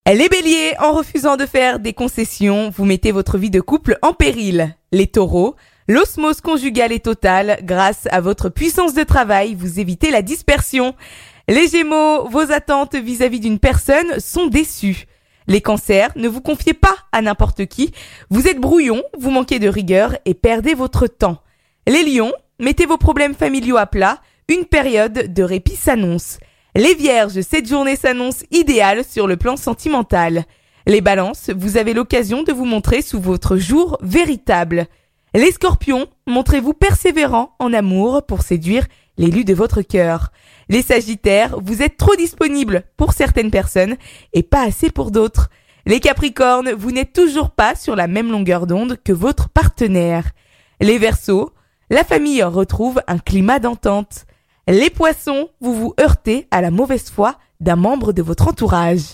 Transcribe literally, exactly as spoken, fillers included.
Les béliers, en refusant de faire des concessions, vous mettez votre vie de couple en péril. Les taureaux, l'osmose conjugale est totale. Grâce à votre puissance de travail, vous évitez la dispersion. Les gémeaux, vos attentes vis-à-vis d'une personne sont déçues. Les cancers, ne vous confiez pas à n'importe qui. Vous êtes brouillon, vous manquez de rigueur et perdez votre temps. Les lions, mettez vos problèmes familiaux à plat. Une période de répit s'annonce. Les vierges, cette journée s'annonce idéale sur le plan sentimental. Les balances, vous avez l'occasion de vous montrer sous votre jour véritable. Les scorpions, montrez-vous persévérant en amour pour séduire l'élu de votre cœur. Les sagittaires, vous êtes trop disponibles pour certaines personnes et pas assez pour d'autres. Les capricornes, vous n'êtes toujours pas sur la même longueur d'onde que votre partenaire. Les verseaux, la famille retrouve un climat d'entente. Les poissons, vous vous heurtez à la mauvaise foi d'un membre de votre entourage.